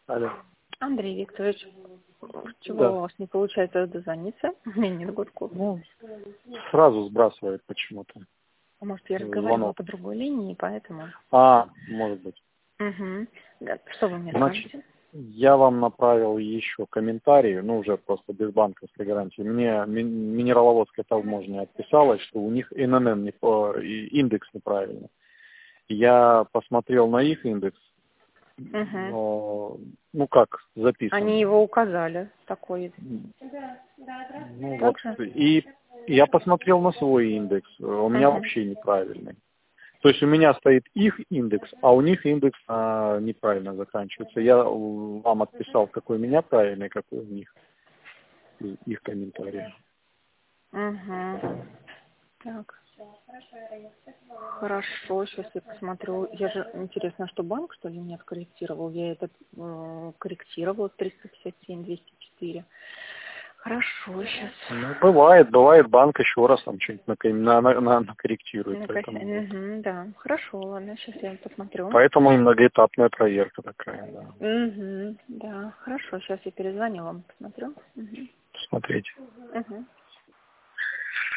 Алло. Андрей Викторович, чего Да. у вас не получается дозвониться? У меня нет гудков. Ну, сразу сбрасывает почему-то А может, я разговаривала звонок. по другой линии, поэтому... Может быть. Угу. Да. Что вы мне Значит, скажете? я вам направил еще комментарии, уже просто без банковской гарантии. Мне Минераловодская таможня отписалась, что у них ННН индекс неправильный. Я посмотрел на их индекс, Угу. как записан. Они его указали, такой. Вот, Так же? и я посмотрел на свой индекс, у меня Угу. вообще неправильный. То есть у меня стоит их индекс, а у них индекс неправильно заканчивается. Я вам отписал, какой у меня правильный, какой у них, их комментарии. Угу. Так. Хорошо, сейчас я посмотрю. Я же, интересно, что банк, что ли, меня откорректировал? Я этот корректировала 357-204. Хорошо, сейчас. Бывает, банк еще раз там что-нибудь накорректирует. Да, хорошо, ладно, сейчас я посмотрю. Поэтому и многоэтапная проверка такая, да. Да, хорошо, сейчас я перезвоню вам, посмотрю. Смотрите. Угу.